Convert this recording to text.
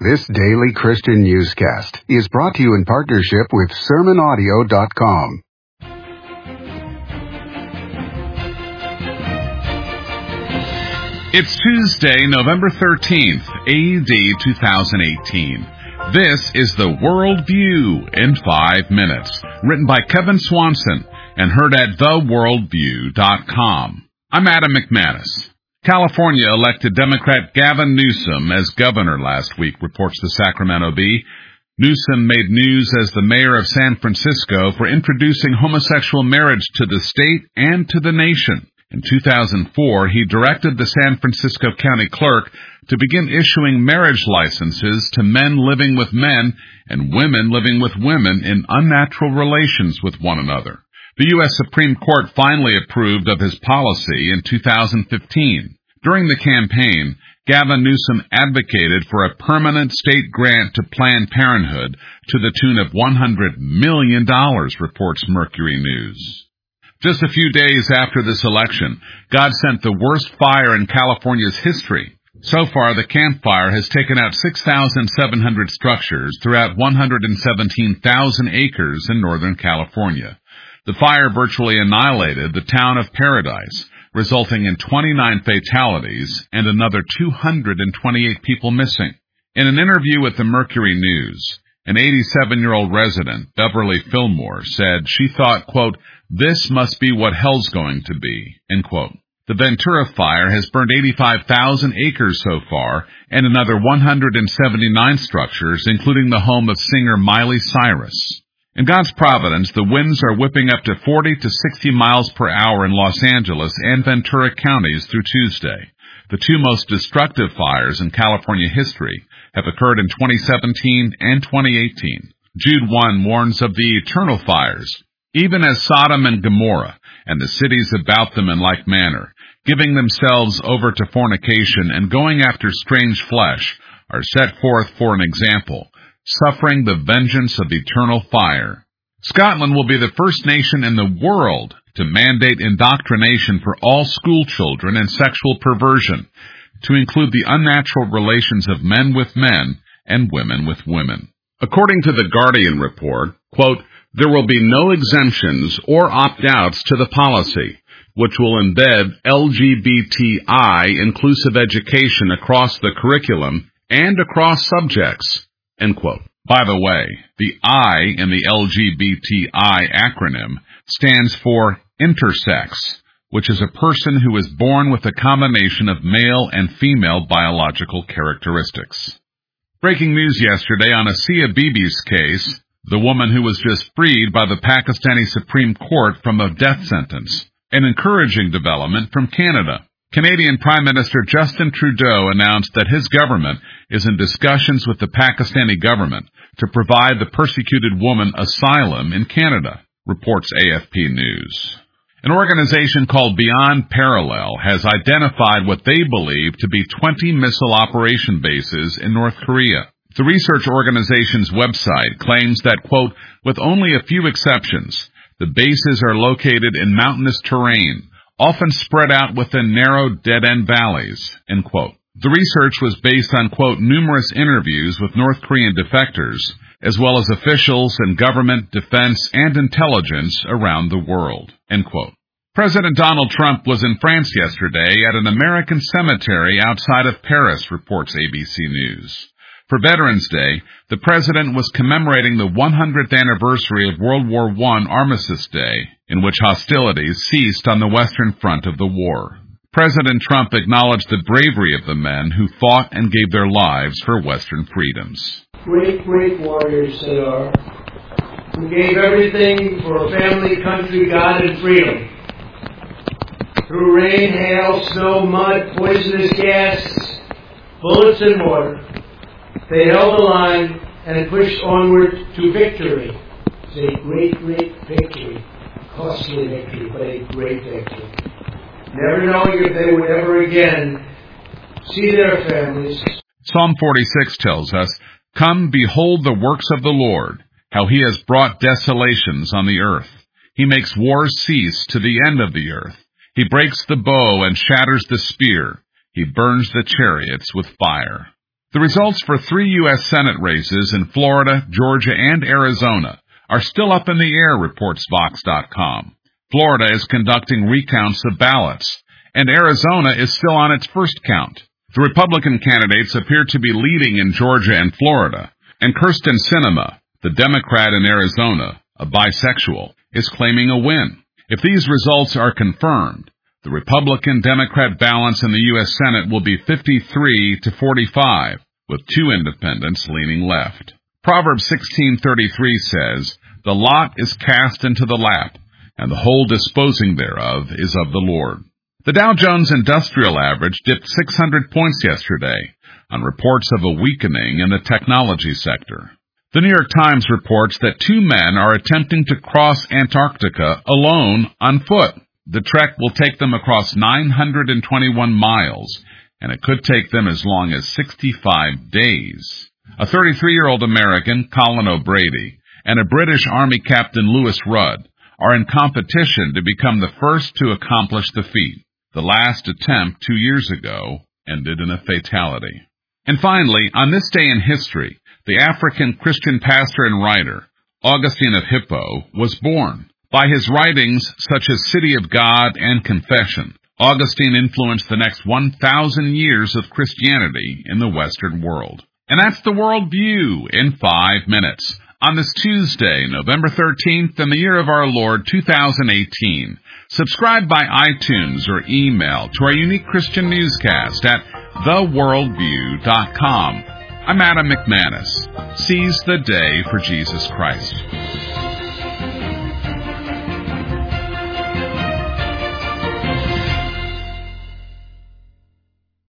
This daily Christian newscast is brought to you in partnership with SermonAudio.com. It's Tuesday, November 13th, AD 2018. This is the World View in 5 minutes, written by Kevin Swanson and heard at theworldview.com. I'm Adam McManus. California elected Democrat Gavin Newsom as governor last week, reports the Sacramento Bee. Newsom made news as the mayor of San Francisco for introducing homosexual marriage to the state and to the nation. In 2004, he directed the San Francisco County Clerk to begin issuing marriage licenses to men living with men and women living with women in unnatural relations with one another. The U.S. Supreme Court finally approved of his policy in 2015. During the campaign, Gavin Newsom advocated for a permanent state grant to Planned Parenthood to the tune of $100 million, reports Mercury News. Just a few days after this election, God sent the worst fire in California's history. So far, the Camp Fire has taken out 6,700 structures throughout 117,000 acres in Northern California. The fire virtually annihilated the town of Paradise, resulting in 29 fatalities and another 228 people missing. In an interview with the Mercury News, an 87-year-old resident, Beverly Fillmore, said she thought, quote, "This must be what hell's going to be," end quote. The Ventura fire has burned 85,000 acres so far and another 179 structures, including the home of singer Miley Cyrus. In God's providence, the winds are whipping up to 40 to 60 miles per hour in Los Angeles and Ventura counties through Tuesday. The two most destructive fires in California history have occurred in 2017 and 2018. Jude 1 warns of the eternal fires, even as Sodom and Gomorrah and the cities about them in like manner, giving themselves over to fornication and going after strange flesh, are set forth for an example, suffering the vengeance of eternal fire. Scotland will be the first nation in the world to mandate indoctrination for all school children in sexual perversion, to include the unnatural relations of men with men and women with women. According to the Guardian report, quote, "There will be no exemptions or opt-outs to the policy, which will embed LGBTI inclusive education across the curriculum and across subjects," end quote. By the way, the I in the LGBTI acronym stands for intersex, which is a person who is born with a combination of male and female biological characteristics. Breaking news yesterday on Asia Bibi's case, the woman who was just freed by the Pakistani Supreme Court from a death sentence. An encouraging development from Canada. Canadian Prime Minister Justin Trudeau announced that his government is in discussions with the Pakistani government to provide the persecuted woman asylum in Canada, reports AFP News. An organization called Beyond Parallel has identified what they believe to be 20 missile operation bases in North Korea. The research organization's website claims that, quote, "with only a few exceptions, the bases are located in mountainous terrain, often spread out within narrow dead-end valleys," end quote. The research was based on, quote, "numerous interviews with North Korean defectors, as well as officials in government, defense, and intelligence around the world," end quote. President Donald Trump was in France yesterday at an American cemetery outside of Paris, reports ABC News. For Veterans Day, the president was commemorating the 100th anniversary of World War I Armistice Day, in which hostilities ceased on the Western Front of the war. President Trump acknowledged the bravery of the men who fought and gave their lives for Western freedoms. Great, great warriors they are, who gave everything for family, country, God, and freedom. Through rain, hail, snow, mud, poisonous gas, bullets, and water, they held the line and pushed onward to victory. It's a great, great victory. Costly victory, but a great victory. Never knowing if they would ever again see their families. Psalm 46 tells us, "Come, behold the works of the Lord, how he has brought desolations on the earth. He makes wars cease to the end of the earth. He breaks the bow and shatters the spear. He burns the chariots with fire." The results for 3 U.S. Senate races in Florida, Georgia, and Arizona are still up in the air, reports Vox.com. Florida is conducting recounts of ballots, and Arizona is still on its first count. The Republican candidates appear to be leading in Georgia and Florida, and Kirsten Sinema, the Democrat in Arizona, a bisexual, is claiming a win. If these results are confirmed, the Republican-Democrat balance in the U.S. Senate will be 53-45, with 2 independents leaning left. Proverbs 16:33 says, "The lot is cast into the lap, and the whole disposing thereof is of the Lord." The Dow Jones Industrial Average dipped 600 points yesterday on reports of a weakening in the technology sector. The New York Times reports that 2 men are attempting to cross Antarctica alone on foot. The trek will take them across 921 miles, and it could take them as long as 65 days. A 33-year-old American, Colin O'Brady, and a British Army Captain Lewis Rudd are in competition to become the first to accomplish the feat. The last attempt 2 years ago ended in a fatality. And finally, on this day in history, the African Christian pastor and writer, Augustine of Hippo, was born. By his writings, such as City of God and Confession, Augustine influenced the next 1,000 years of Christianity in the Western world. And that's the World View in 5 minutes. On this Tuesday, November 13th, in the year of our Lord, 2018. Subscribe by iTunes or email to our unique Christian newscast at theworldview.com. I'm Adam McManus. Seize the day for Jesus Christ.